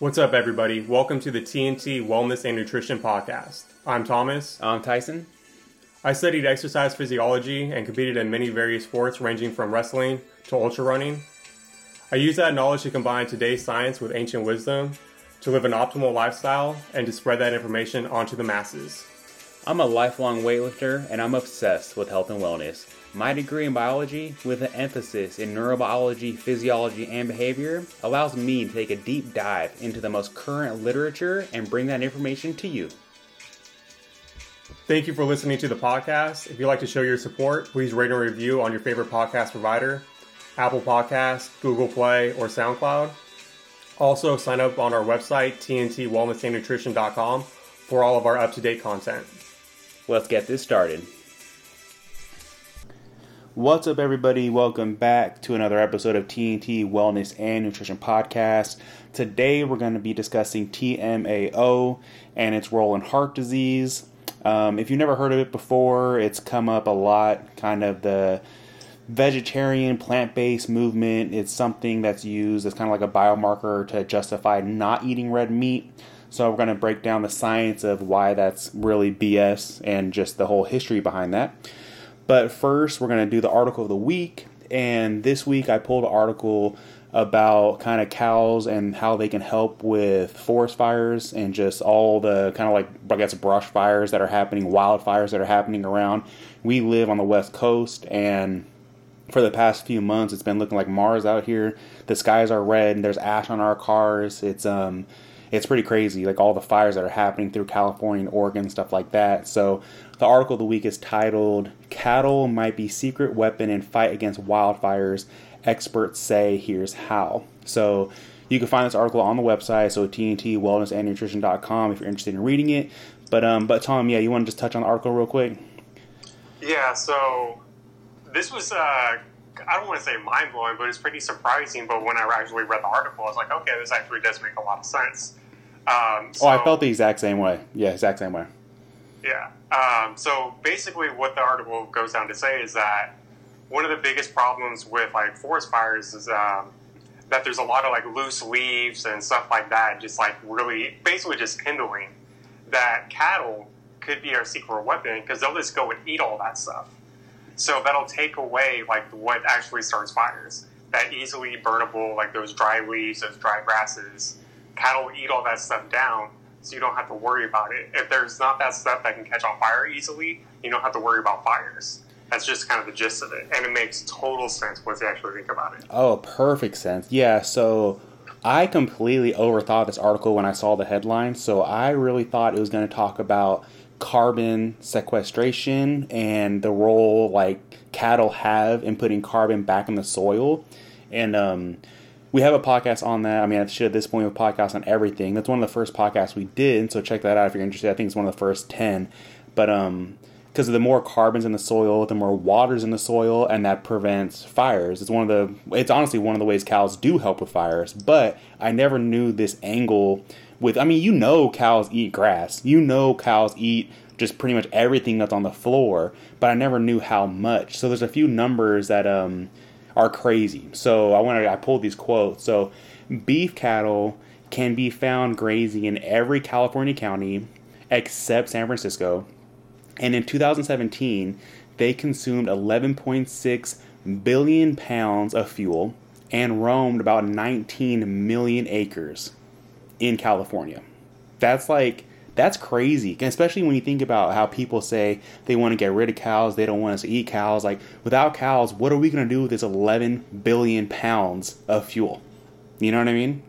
What's up, everybody? Welcome to the TNT Wellness and Nutrition Podcast. I'm Thomas. I'm Tyson. I studied exercise physiology and competed in many various sports ranging from wrestling to ultra running. I use that knowledge to combine today's science with ancient wisdom to live an optimal lifestyle and to spread that information onto the masses. I'm a lifelong weightlifter and I'm obsessed with health and wellness. My degree in biology, with an emphasis in neurobiology, physiology, and behavior, allows me to take a deep dive into the most current literature and bring that information to you. Thank you for listening to the podcast. If you'd like to show your support, please rate and review on your favorite podcast provider, Apple Podcasts, Google Play, or SoundCloud. Also, sign up on our website, tntwellnessandnutrition.com, for all of our up-to-date content. Let's get this started. What's up, everybody? Welcome back to another episode of TNT Wellness and Nutrition Podcast. Today, we're going to be discussing TMAO and its role in heart disease. If you've never heard of it before, it's come up a lot, kind of the vegetarian, plant-based movement. It's something that's used as kind of like a biomarker to justify not eating red meat. So we're going to break down the science of why that's really BS and just the whole history behind that. But first, we're going to do the article of the week. And this week, I pulled an article about kind of cows and how they can help with forest fires and just all the kind of like, I guess, brush fires that are happening, wildfires that are happening around. We live on the West Coast, and for the past few months, it's been looking like Mars out here. The skies are red, and there's ash on our cars. It's pretty crazy, like all the fires that are happening through California and Oregon, stuff like that. So the article of the week is titled, "Cattle Might Be Secret Weapon in Fight Against Wildfires. Experts Say Here's How." So you can find this article on the website, so tntwellnessandnutrition.com if you're interested in reading it. But Tom, you want to just touch on the article real quick? Yeah, so this was, I don't want to say mind-blowing, but it's pretty surprising. But when I actually read the article, I was like, okay, this actually does make a lot of sense. I felt the exact same way. Yeah, exact same way. Yeah. So basically what the article goes down to say is that one of the biggest problems with like forest fires is that there's a lot of like loose leaves and stuff like that, just like really basically just kindling, that cattle could be our secret weapon because they'll just go and eat all that stuff. So that'll take away like what actually starts fires. That easily burnable, like those dry leaves, those dry grasses. Cattle eat all that stuff down, so you don't have to worry about it. If there's not that stuff that can catch on fire easily, you don't have to worry about fires. That's just kind of the gist of it. And it makes total sense once you actually think about it. Oh, perfect sense. Yeah, so I completely overthought this article when I saw the headline. So I really thought it was going to talk about carbon sequestration and the role like cattle have in putting carbon back in the soil. And we have a podcast on that. I mean, I should at this point have a podcast on everything. That's one of the first podcasts we did, so check that out if you're interested. I think it's one of the first 10. But because the more carbon's in the soil, the more water's in the soil, and that prevents fires. It's honestly one of the ways cows do help with fires. But I never knew this angle with, cows eat grass. Cows eat just pretty much everything that's on the floor, but I never knew how much. So there's a few numbers that are crazy. So I pulled these quotes. So beef cattle can be found grazing in every California county except San Francisco. And in 2017, they consumed 11.6 billion pounds of fuel and roamed about 19 million acres in California. That's crazy, especially when you think about how people say they want to get rid of cows, they don't want us to eat cows. Like, without cows, what are we going to do with this 11 billion pounds of fuel? You know what I mean?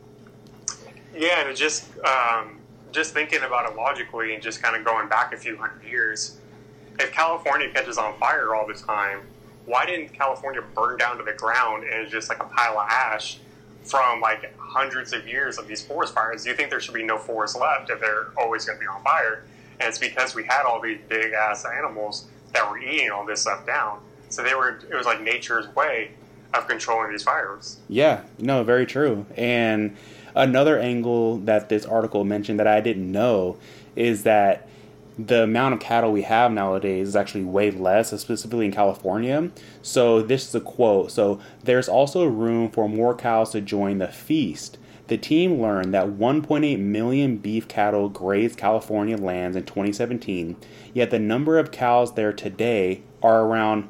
Yeah, and just thinking about it logically and just kind of going back a few hundred years, if California catches on fire all the time, why didn't California burn down to the ground and it's just like a pile of ash from like hundreds of years of these forest fires? Do you think there should be no forest left if they're always going to be on fire? And it's because we had all these big ass animals that were eating all this stuff down. So it was like nature's way of controlling these fires. Yeah, no, very true. And another angle that this article mentioned that I didn't know is that the amount of cattle we have nowadays is actually way less, specifically in California. So this is a quote. So there's also room for more cows to join the feast. the team learned that 1.8 million beef cattle grazed California lands in 2017, yet the number of cows there today are around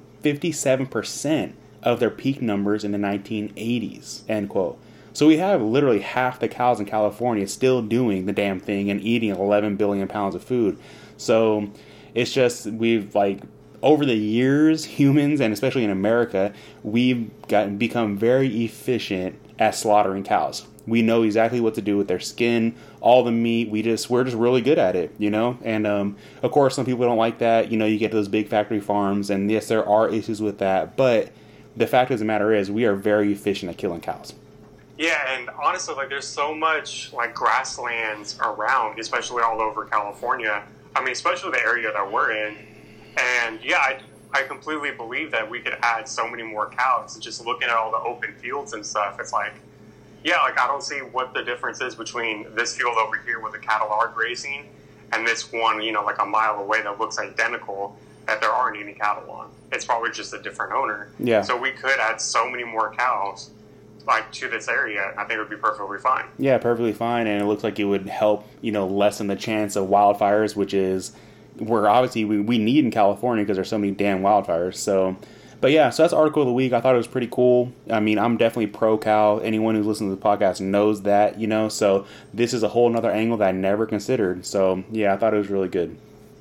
57% of their peak numbers in the 1980s, end quote. So we have literally half the cows in California still doing the damn thing and eating 11 billion pounds of food. So it's just, we've like, over the years, humans, and especially in America, we've become very efficient at slaughtering cows. We know exactly what to do with their skin, all the meat. We're just really good at it, you know? And, of course, some people don't like that. You know, you get those big factory farms, and yes, there are issues with that. But the fact of the matter is, we are very efficient at killing cows. Yeah, and honestly, like, there's so much, like, grasslands around, especially all over California. I mean, especially the area that we're in. And, yeah, I completely believe that we could add so many more cows. Just looking at all the open fields and stuff, it's like, yeah, like, I don't see what the difference is between this field over here where the cattle are grazing and this one, you know, like a mile away that looks identical, that there aren't any cattle on. It's probably just a different owner. Yeah. So we could add so many more cows, like, to this area. I think it would be perfectly fine. Yeah, perfectly fine, and it looks like it would help, you know, lessen the chance of wildfires, which is where obviously we need in California because there's so many damn wildfires. So, but yeah, so that's Article of the Week. I thought it was pretty cool. I mean, I'm definitely pro-cow. Anyone who's listening to the podcast knows that, you know, so this is a whole nother angle that I never considered. So, yeah, I thought it was really good.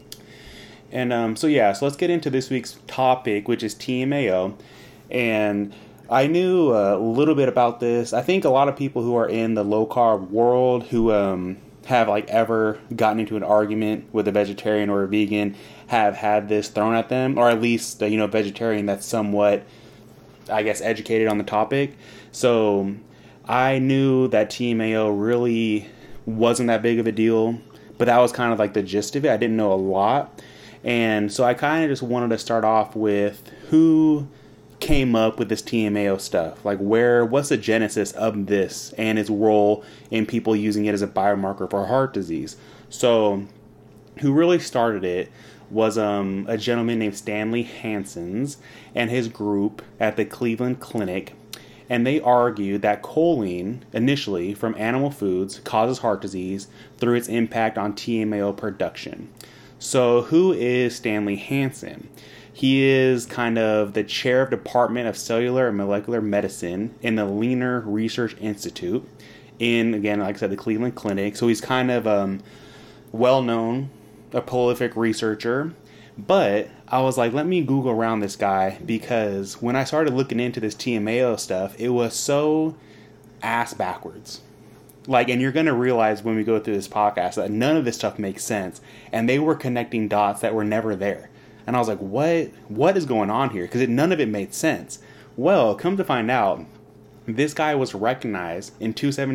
And so let's get into this week's topic, which is TMAO. And I knew a little bit about this. I think a lot of people who are in the low-carb world who have like ever gotten into an argument with a vegetarian or a vegan have had this thrown at them, or at least a vegetarian that's somewhat, I guess, educated on the topic. So I knew that TMAO really wasn't that big of a deal, but that was kind of like the gist of it. I didn't know a lot, and so I kind of just wanted to start off with who came up with this TMAO stuff. Like, what's the genesis of this and its role in people using it as a biomarker for heart disease? So, who really started it was a gentleman named Stanley Hansen and his group at the Cleveland Clinic, and they argued that choline, initially from animal foods, causes heart disease through its impact on TMAO production. So, who is Stanley Hansen? He is kind of the chair of Department of Cellular and Molecular Medicine in the Leaner Research Institute in, again, like I said, the Cleveland Clinic. So he's kind of well-known, a prolific researcher. But I was like, let me Google around this guy, because when I started looking into this TMAO stuff, it was so ass backwards. Like, and you're going to realize when we go through this podcast that none of this stuff makes sense. And they were connecting dots that were never there. And I was like, what is going on here? Because none of it made sense. Well, come to find out, this guy was recognized in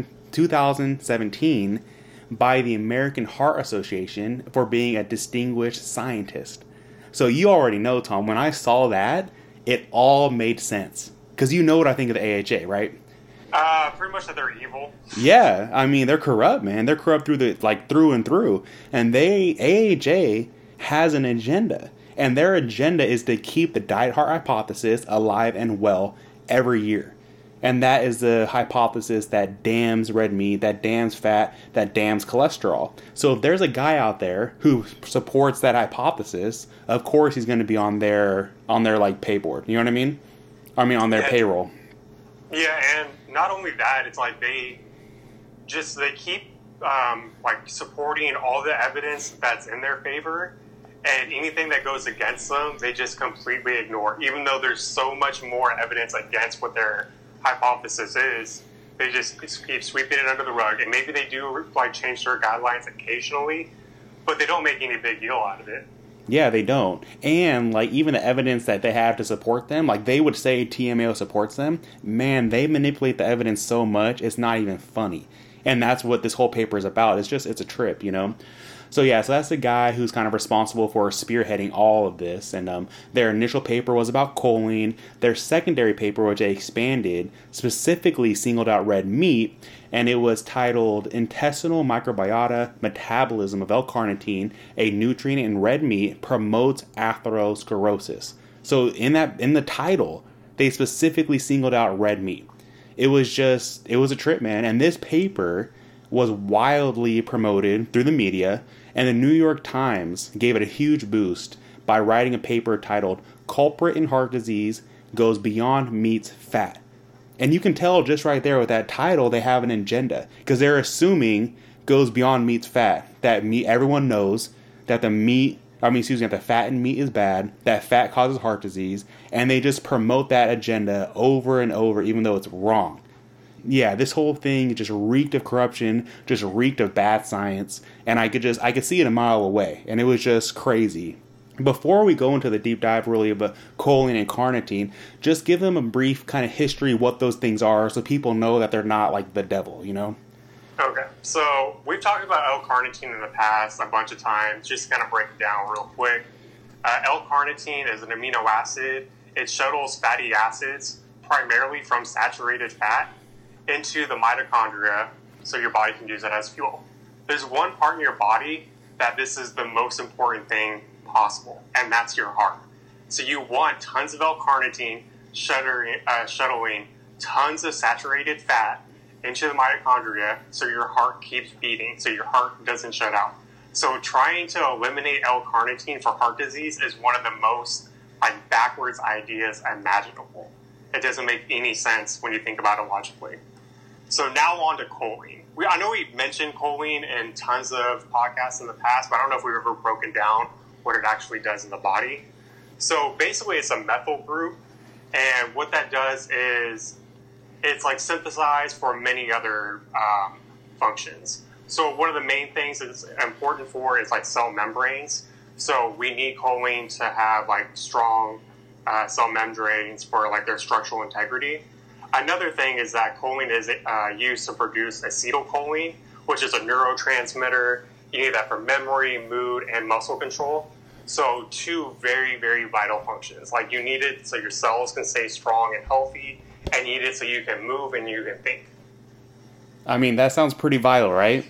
2017 by the American Heart Association for being a distinguished scientist. So you already know, Tom, when I saw that, it all made sense. Because you know what I think of the AHA, right? Pretty much that they're evil. Yeah, I mean, they're corrupt, man. They're corrupt through and through. And AHA has an agenda. And their agenda is to keep the diet heart hypothesis alive and well every year. And that is the hypothesis that damns red meat, that damns fat, that damns cholesterol. So if there's a guy out there who supports that hypothesis, of course he's going to be on their like payboard. You know what I mean? On their payroll. Yeah, and not only that, it's like they keep like supporting all the evidence that's in their favor. And anything that goes against them, they just completely ignore. Even though there's so much more evidence against what their hypothesis is, they just keep sweeping it under the rug. And maybe they do like change their guidelines occasionally, but they don't make any big deal out of it. Yeah, they don't. And like even the evidence that they have to support them, like they would say TMAO supports them, man, they manipulate the evidence so much, it's not even funny. And that's what this whole paper is about. It's a trip, you know? So that's the guy who's kind of responsible for spearheading all of this. And their initial paper was about choline. Their secondary paper, which they expanded, specifically singled out red meat. And it was titled Intestinal Microbiota Metabolism of L-Carnitine, a Nutrient in Red Meat, Promotes Atherosclerosis. So in the title, they specifically singled out red meat. It was a trip, man. And this paper was wildly promoted through the media, and the New York Times gave it a huge boost by writing a paper titled "Culprit in Heart Disease Goes Beyond Meat's Fat." And you can tell just right there with that title, they have an agenda, because they're assuming goes beyond meat's fat. That meat, everyone knows that that the fat in meat is bad, that fat causes heart disease, and they just promote that agenda over and over, even though it's wrong. Yeah, this whole thing just reeked of corruption, just reeked of bad science, and I could see it a mile away, and it was just crazy. Before we go into the deep dive really about choline and carnitine, just give them a brief kind of history what those things are so people know that they're not like the devil, you know? Okay, so we've talked about L-carnitine in the past a bunch of times. Just to kind of break it down real quick. L-carnitine is an amino acid. It shuttles fatty acids, primarily from saturated fat, into the mitochondria so your body can use it as fuel. There's one part in your body that this is the most important thing possible, and that's your heart. So you want tons of L-carnitine shuttling tons of saturated fat into the mitochondria so your heart keeps beating, so your heart doesn't shut out. So trying to eliminate L-carnitine for heart disease is one of the most backwards ideas imaginable. It doesn't make any sense when you think about it logically. So now on to choline. I know we've mentioned choline in tons of podcasts in the past, but I don't know if we've ever broken down what it actually does in the body. So basically it's a methyl group, and what that does is it's synthesized for many other functions. So one of the main things it's important for is cell membranes. So we need choline to have strong cell membranes for their structural integrity. Another thing is that choline is used to produce acetylcholine, which is a neurotransmitter. You need that for memory, mood, and muscle control. So two very, very vital functions. You need it so your cells can stay strong and healthy, and you need it so you can move and you can think. I mean, that sounds pretty vital, right?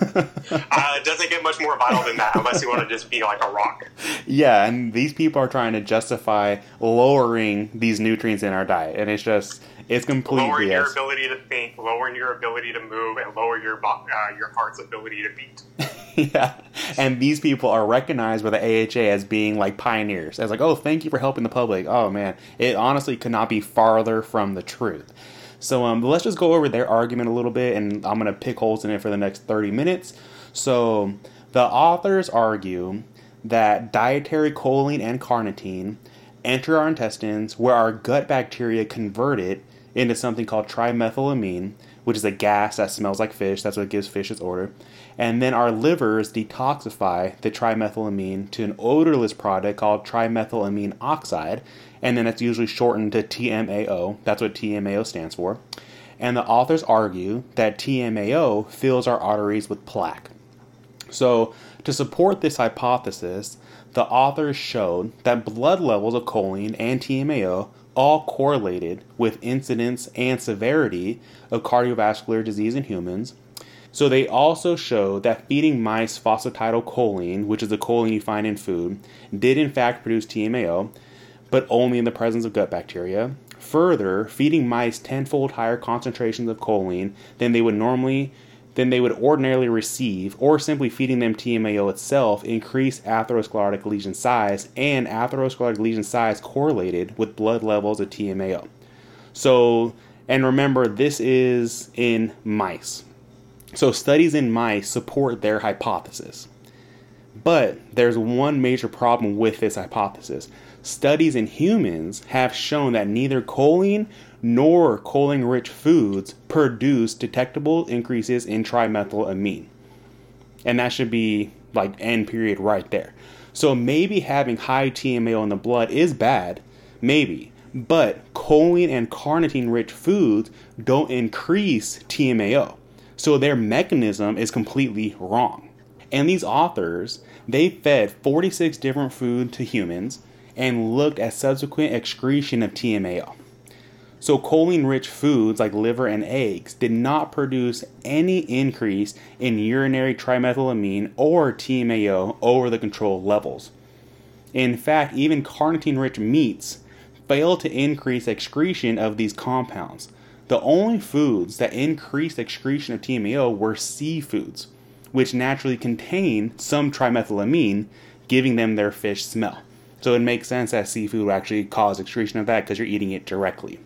It doesn't get much more vital than that unless you want to just be like a rock. Yeah, and these people are trying to justify lowering these nutrients in our diet, and it's completely lowering your ability to think, lowering your ability to move, and lower your heart's ability to beat. Yeah, and these people are recognized by the AHA as being pioneers, as oh, thank you for helping the public. Oh man, it honestly could not be farther from the truth. So let's just go over their argument a little bit, and I'm going to pick holes in it for the next 30 minutes. So the authors argue that dietary choline and carnitine enter our intestines where our gut bacteria convert it into something called trimethylamine, which is a gas that smells like fish. That's what gives fish its odor. And then our livers detoxify the trimethylamine to an odorless product called trimethylamine oxide, and then it's usually shortened to TMAO. That's what TMAO stands for. And the authors argue that TMAO fills our arteries with plaque. So, to support this hypothesis, the authors showed that blood levels of choline and TMAO all correlated with incidence and severity of cardiovascular disease in humans. So they also showed that feeding mice phosphatidylcholine, which is the choline you find in food, did in fact produce TMAO, but only in the presence of gut bacteria. Further, feeding mice tenfold higher concentrations of choline than they would ordinarily receive, or simply feeding them TMAO itself, increased atherosclerotic lesion size, and atherosclerotic lesion size correlated with blood levels of TMAO. So, and remember, this is in mice. So studies in mice support their hypothesis. But there's one major problem with this hypothesis. Studies in humans have shown that neither choline nor choline-rich foods produce detectable increases in trimethylamine. And that should be end period right there. So maybe having high TMAO in the blood is bad, maybe. But choline and carnitine-rich foods don't increase TMAO. So their mechanism is completely wrong. And these authors, they fed 46 different foods to humans and looked at subsequent excretion of TMAO. So choline-rich foods like liver and eggs did not produce any increase in urinary trimethylamine or TMAO over the control levels. In fact, even carnitine-rich meats failed to increase excretion of these compounds. The only foods that increased excretion of TMAO were seafoods, which naturally contain some trimethylamine, giving them their fish smell. So it makes sense that seafood would actually cause excretion of that because you're eating it directly.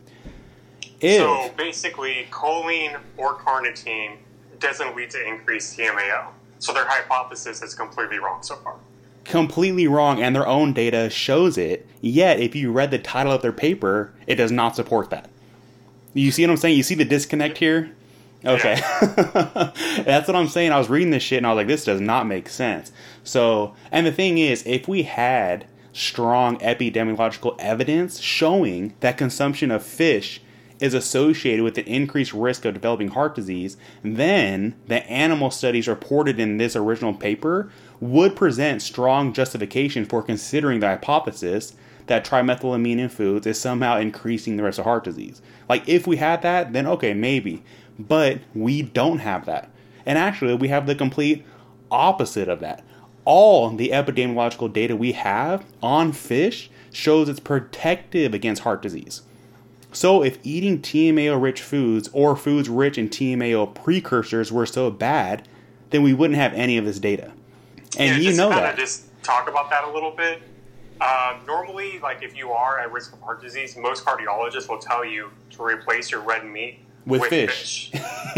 So basically, choline or carnitine doesn't lead to increased TMAO. So their hypothesis is completely wrong so far. Completely wrong, and their own data shows it. Yet, if you read the title of their paper, it does not support that. You see what I'm saying? You see the disconnect here? Okay. Yeah. That's what I'm saying. I was reading this shit, and I was like, this does not make sense. So, and the thing is, if we had strong epidemiological evidence showing that consumption of fish is associated with an increased risk of developing heart disease, then the animal studies reported in this original paper would present strong justification for considering the hypothesis that trimethylamine in foods is somehow increasing the risk of heart disease. Like, if we had that, then okay, maybe. But we don't have that. And actually, we have the complete opposite of that. All the epidemiological data we have on fish shows it's protective against heart disease. So if eating TMAO-rich foods or foods rich in TMAO precursors were so bad, then we wouldn't have any of this data. And you know that. Just talk about that a little bit. Normally, like if you are at risk of heart disease, most cardiologists will tell you to replace your red meat with fish.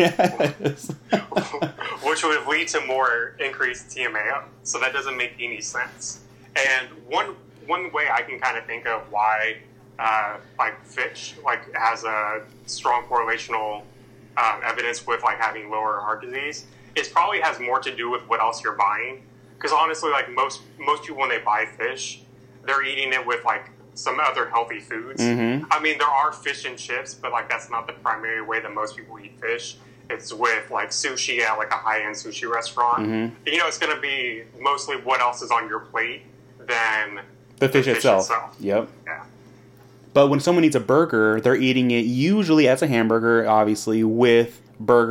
Yes. Which would lead to more increased TMAO. So that doesn't make any sense. And one way I can kind of think of why like fish like has a strong correlational evidence with like having lower heart disease, it probably has more to do with what else you're buying. Because honestly, like most people when they buy fish, they're eating it with like some other healthy foods. Mm-hmm. I mean, there are fish and chips, but like that's not the primary way that most people eat fish. It's with like sushi at like a high-end sushi restaurant. Mm-hmm. You know, it's going to be mostly what else is on your plate than the fish itself. Yep. Yeah. But when someone eats a burger, they're eating it usually as a hamburger, obviously, with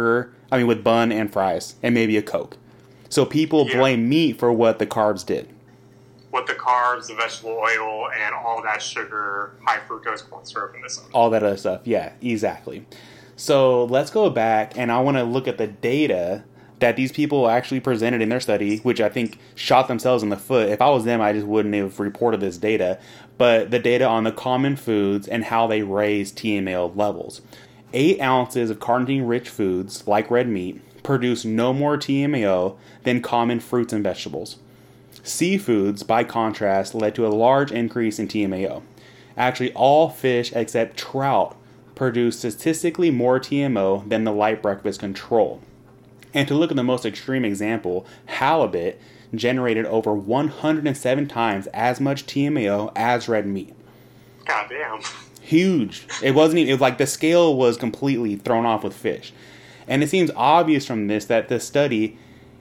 bun and fries, and maybe a Coke. So people blame meat for what the carbs did. What the carbs, the vegetable oil, and all that sugar, high fructose corn syrup in this. All that other stuff, yeah, exactly. So let's go back, and I want to look at the data that these people actually presented in their study, which I think shot themselves in the foot. If I was them, I just wouldn't have reported this data. But the data on the common foods and how they raise TMAO levels. 8 ounces of carnitine-rich foods, like red meat, produce no more TMAO than common fruits and vegetables. Seafoods, by contrast, led to a large increase in TMAO. Actually, all fish except trout produce statistically more TMAO than the light breakfast control. And to look at the most extreme example, halibut generated over 107 times as much TMAO as red meat. God damn. Huge. It wasn't even, it was like the scale was completely thrown off with fish. And it seems obvious from this that the study,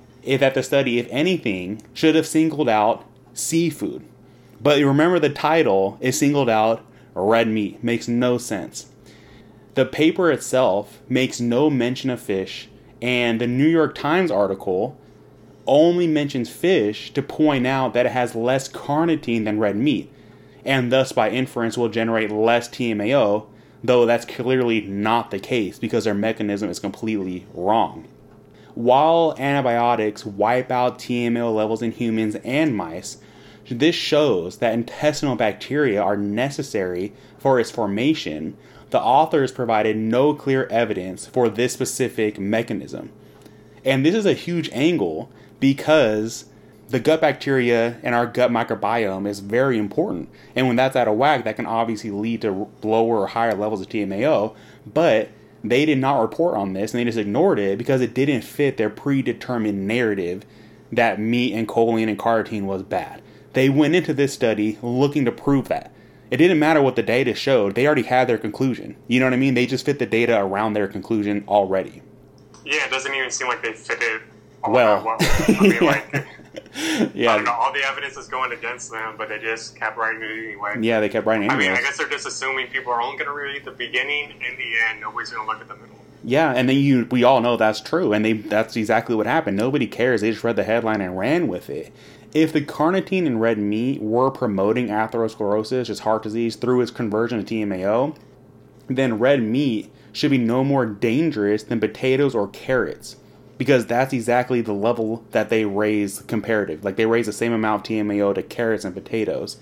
if anything, should have singled out seafood. But remember, the title is singled out red meat. Makes no sense. The paper itself makes no mention of fish, and the New York Times article only mentions fish to point out that it has less carnitine than red meat, and thus by inference will generate less TMAO, though that's clearly not the case because their mechanism is completely wrong. While antibiotics wipe out TMAO levels in humans and mice, this shows that intestinal bacteria are necessary for its formation. The authors provided no clear evidence for this specific mechanism. And this is a huge angle because the gut bacteria and our gut microbiome is very important. And when that's out of whack, that can obviously lead to lower or higher levels of TMAO. But they did not report on this, and they just ignored it because it didn't fit their predetermined narrative that meat and choline and carnitine was bad. They went into this study looking to prove that. It didn't matter what the data showed. They already had their conclusion. You know what I mean? They just fit the data around their conclusion already. Yeah, it doesn't even seem like they fit it all well. I mean, yeah. I don't know, all the evidence is going against them, but they just kept writing it anyway. Yeah, they kept writing it anyway. I mean, I guess they're just assuming people are only going to read the beginning and the end. Nobody's going to look at the middle. Yeah, and then we all know that's true, and that's exactly what happened. Nobody cares. They just read the headline and ran with it. If the carnitine in red meat were promoting atherosclerosis, just heart disease, through its conversion to TMAO, then red meat should be no more dangerous than potatoes or carrots, because that's exactly the level that they raise comparative. Like, they raise the same amount of TMAO to carrots and potatoes.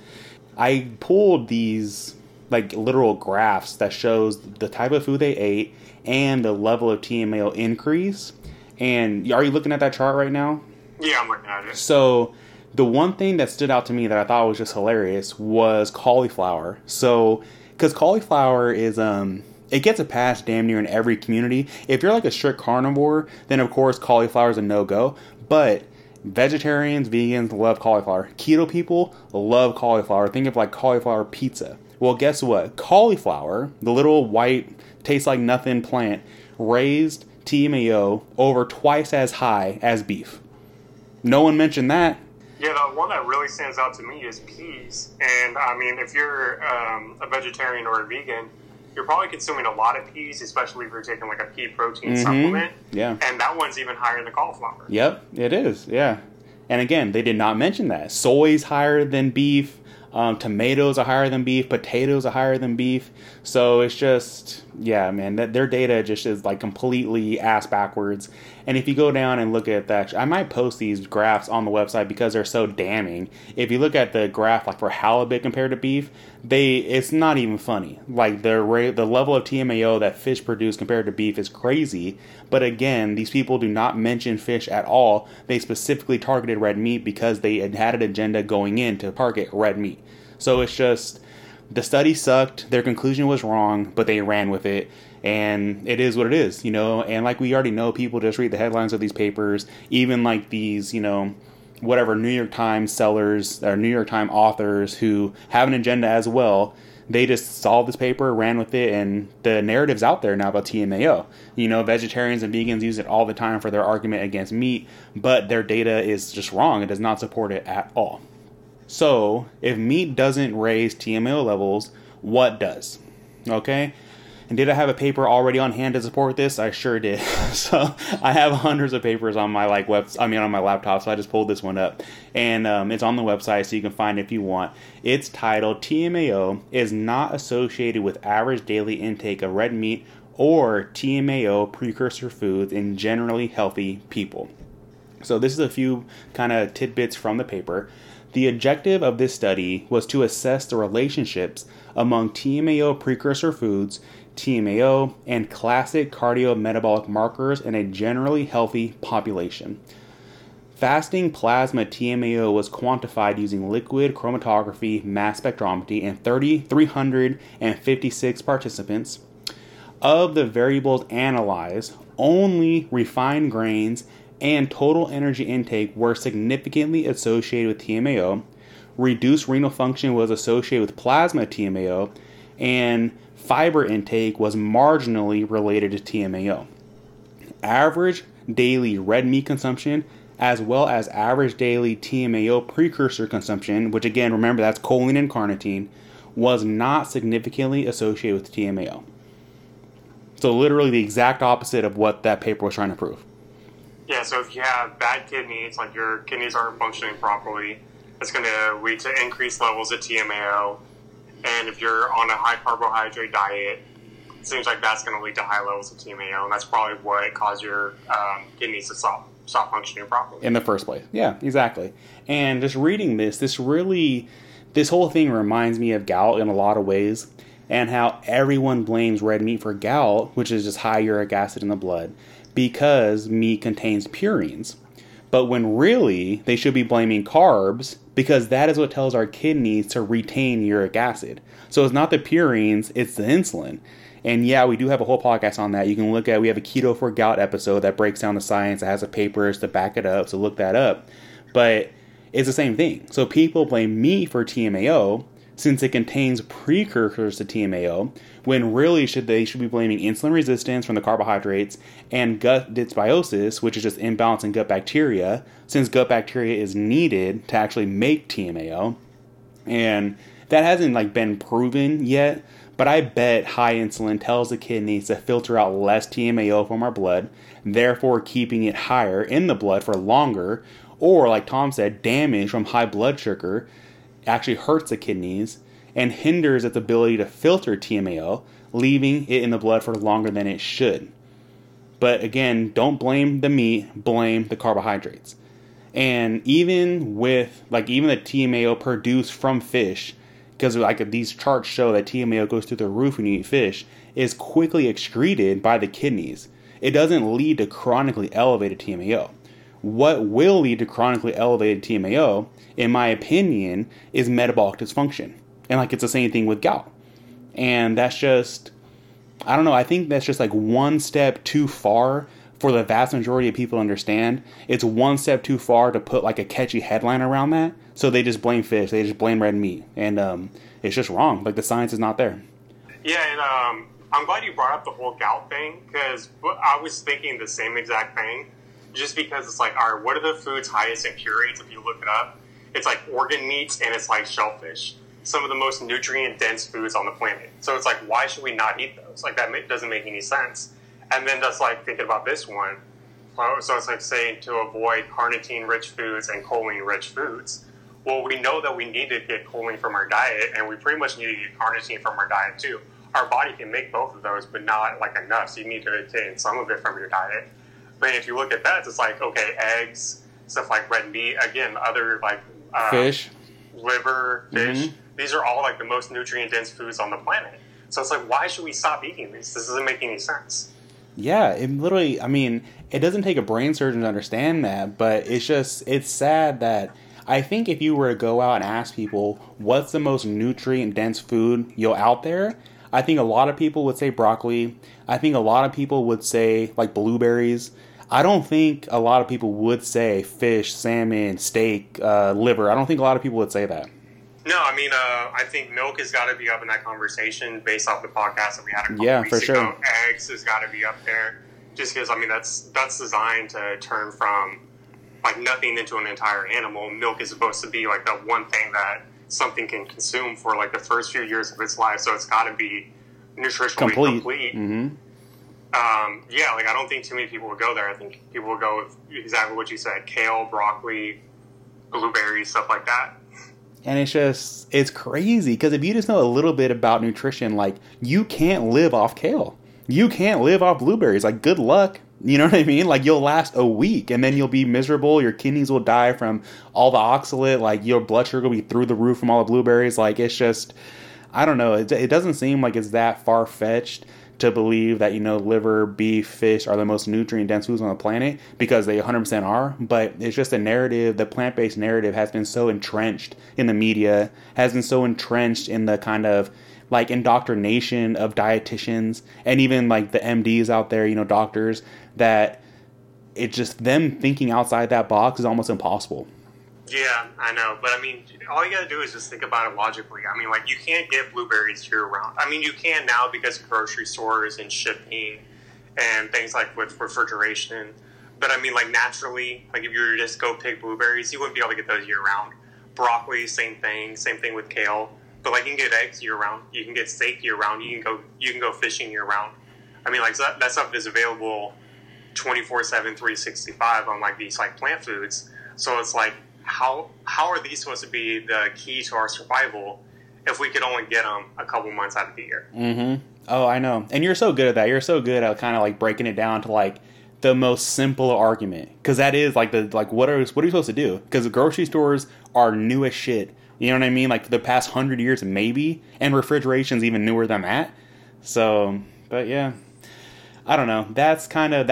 I pulled these like literal graphs that shows the type of food they ate and the level of TMAO increase. And are you looking at that chart right now? Yeah, I'm looking at it. So the one thing that stood out to me that I thought was just hilarious was cauliflower. So, because cauliflower is, it gets a pass damn near in every community. If you're like a strict carnivore, then of course cauliflower is a no-go. But vegetarians, vegans love cauliflower. Keto people love cauliflower. Think of like cauliflower pizza. Well, guess what? Cauliflower, the little white, tastes like nothing plant, raised TMAO over twice as high as beef. No one mentioned that. Yeah, the one that really stands out to me is peas. And, I mean, if you're a vegetarian or a vegan, you're probably consuming a lot of peas, especially if you're taking, like, a pea protein supplement. Yeah. And that one's even higher than cauliflower. Yep, it is, yeah. And again, they did not mention that. Soy's higher than beef. Tomatoes are higher than beef. Potatoes are higher than beef. So it's just, yeah, man, their data just is like completely ass backwards. And if you go down and look at that, I might post these graphs on the website because they're so damning. If you look at the graph, like for halibut compared to beef, it's not even funny. Like the level of TMAO that fish produce compared to beef is crazy. But again, these people do not mention fish at all. They specifically targeted red meat because they had an agenda going in to target red meat. So it's just, the study sucked, their conclusion was wrong, but they ran with it, and it is what it is, you know, and like we already know, people just read the headlines of these papers, even like these, you know, whatever, New York Times sellers, or New York Times authors who have an agenda as well, they just saw this paper, ran with it, and the narrative's out there now about TMAO. You know, vegetarians and vegans use it all the time for their argument against meat, but their data is just wrong, it does not support it at all. So, if meat doesn't raise TMAO levels, what does? Okay? And did I have a paper already on hand to support this? I sure did. So, I have hundreds of papers on my on my laptop, so I just pulled this one up. And it's on the website, so you can find it if you want. It's titled, TMAO is not associated with average daily intake of red meat or TMAO precursor foods in generally healthy people. So, this is a few kind of tidbits from the paper. The objective of this study was to assess the relationships among TMAO precursor foods, TMAO, and classic cardiometabolic markers in a generally healthy population. Fasting plasma TMAO was quantified using liquid chromatography mass spectrometry in 356 participants. Of the variables analyzed, only refined grains and total energy intake were significantly associated with TMAO. Reduced renal function was associated with plasma TMAO, and fiber intake was marginally related to TMAO. Average daily red meat consumption, as well as average daily TMAO precursor consumption, which again, remember that's choline and carnitine, was not significantly associated with TMAO. So literally the exact opposite of what that paper was trying to prove. Yeah, so if you have bad kidneys, like your kidneys aren't functioning properly, it's going to lead to increased levels of TMAO. And if you're on a high carbohydrate diet, it seems like that's going to lead to high levels of TMAO, and that's probably what caused your kidneys to stop functioning properly. In the first place. Yeah, exactly. And just reading this whole thing reminds me of gout in a lot of ways, and how everyone blames red meat for gout, which is just high uric acid in the blood, because meat contains purines. But when really, they should be blaming carbs, because that is what tells our kidneys to retain uric acid. So it's not the purines, it's the insulin. And yeah, we do have a whole podcast on that. You can look at, we have a Keto for Gout episode that breaks down the science, that has the papers to back it up, so look that up. But it's the same thing. So people blame meat for TMAO, since it contains precursors to TMAO, when really they should be blaming insulin resistance from the carbohydrates and gut dysbiosis, which is just imbalance in gut bacteria, since gut bacteria is needed to actually make TMAO. And that hasn't been proven yet, but I bet high insulin tells the kidneys to filter out less TMAO from our blood, therefore keeping it higher in the blood for longer, or like Tom said, damage from high blood sugar actually hurts the kidneys and hinders its ability to filter TMAO, leaving it in the blood for longer than it should. But again, don't blame the meat, blame the carbohydrates. And even with, like, even the TMAO produced from fish, because like these charts show that TMAO goes through the roof when you eat fish, is quickly excreted by the kidneys. It doesn't lead to chronically elevated TMAO. What will lead to chronically elevated TMAO, in my opinion, is metabolic dysfunction. And like it's the same thing with gout. And that's just, I don't know, I think that's just like one step too far for the vast majority of people to understand. It's one step too far to put like a catchy headline around that. So they just blame fish, they just blame red meat. And it's just wrong. Like the science is not there. Yeah, and I'm glad you brought up the whole gout thing, because I was thinking the same exact thing. Just because it's like, all right, what are the foods highest in purines? If you look it up, it's like organ meats and it's like shellfish. Some of the most nutrient-dense foods on the planet. So it's like, why should we not eat those? Like, that doesn't make any sense. And then just like thinking about this one, so it's like saying to avoid carnitine-rich foods and choline-rich foods. Well, we know that we need to get choline from our diet, and we pretty much need to get carnitine from our diet too. Our body can make both of those, but not like enough. So you need to retain some of it from your diet. But if you look at that, it's like, okay, eggs, stuff like red meat, again, other like fish, liver, fish. Mm-hmm. These are all like the most nutrient-dense foods on the planet. So it's like, why should we stop eating these? This doesn't make any sense. Yeah, it literally, I mean, it doesn't take a brain surgeon to understand that, but it's just, it's sad that I think if you were to go out and ask people what's the most nutrient-dense food out there, I think a lot of people would say broccoli. I think a lot of people would say like blueberries. I don't think a lot of people would say fish, salmon, steak, liver. I don't think a lot of people would say that. No, I mean, I think milk has got to be up in that conversation based off the podcast that we had a couple weeks for ago. Sure. Eggs has got to be up there, just because, I mean, that's designed to turn from like nothing into an entire animal. Milk is supposed to be like the one thing that something can consume for like the first few years of its life, so it's got to be nutritionally complete. Mm-hmm. Yeah, like I don't think too many people would go there. I think people would go with exactly what you said: kale, broccoli, blueberries, stuff like that. And it's crazy, because if you just know a little bit about nutrition, like, you can't live off kale. You can't live off blueberries. Like, good luck. You know what I mean? Like, you'll last a week, and then you'll be miserable. Your kidneys will die from all the oxalate. Like, your blood sugar will be through the roof from all the blueberries. Like, it's just, I don't know. It doesn't seem like it's that far-fetched to believe that, liver, beef, fish are the most nutrient-dense foods on the planet, because they 100% are. But it's just a narrative. The plant-based narrative has been so entrenched in the media, has been so entrenched in the kind of like indoctrination of dietitians and even like the MDs out there, doctors, that it's just them thinking outside that box is almost impossible. Yeah, I know. But I mean, all you gotta do is just think about it logically. I mean, like, you can't get blueberries year round. I mean, you can now because of grocery stores and shipping and things like with refrigeration. But I mean, like, naturally, like if you were to just go pick blueberries, you wouldn't be able to get those year round. Broccoli, same thing. Same thing with kale. But like, you can get eggs year round. You can get steak year round. You can go fishing year round. I mean, like, that stuff is available 24/7, 365 on like these like plant foods. So it's like, how are these supposed to be the key to our survival if we could only get them a couple months out of the year? Mm-hmm. Oh, I know. And you're so good at that. You're so good at kind of like breaking it down to like the most simple argument, because that is like what are you supposed to do? Because the grocery stores are new as shit. You know what I mean? Like, for the past 100 years, maybe, and refrigeration's even newer than that. So, but yeah. I don't know. That's a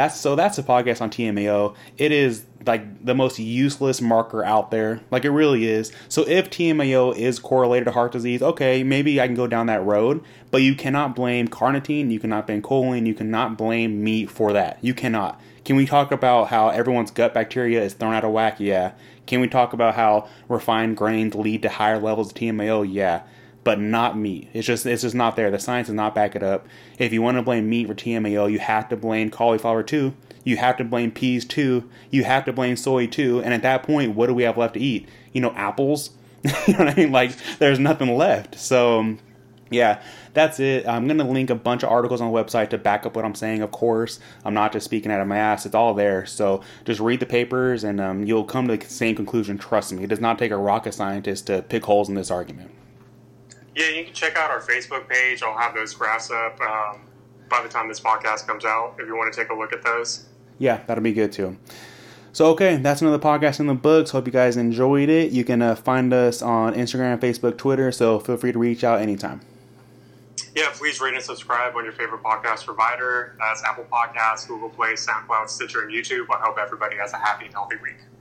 podcast on TMAO. It is like the most useless marker out there. Like, it really is. So if TMAO is correlated to heart disease, okay, maybe I can go down that road. But you cannot blame carnitine. You cannot blame choline. You cannot blame meat for that. You cannot. Can we talk about how everyone's gut bacteria is thrown out of whack? Yeah. Can we talk about how refined grains lead to higher levels of TMAO? Yeah. But not meat. It's just not there. The science does not back it up. If you want to blame meat for TMAO, you have to blame cauliflower too. You have to blame peas too. You have to blame soy too. And at that point, what do we have left to eat? Apples? You know what I mean? Like, there's nothing left. So, yeah, that's it. I'm going to link a bunch of articles on the website to back up what I'm saying, of course. I'm not just speaking out of my ass. It's all there. So just read the papers and you'll come to the same conclusion. Trust me. It does not take a rocket scientist to pick holes in this argument. Yeah, you can check out our Facebook page. I'll have those graphs up by the time this podcast comes out if you want to take a look at those. Yeah, that'll be good too. So, okay, that's another podcast in the books. Hope you guys enjoyed it. You can find us on Instagram, Facebook, Twitter, so feel free to reach out anytime. Yeah, please rate and subscribe on your favorite podcast provider. That's Apple Podcasts, Google Play, SoundCloud, Stitcher, and YouTube. I hope everybody has a happy and healthy week.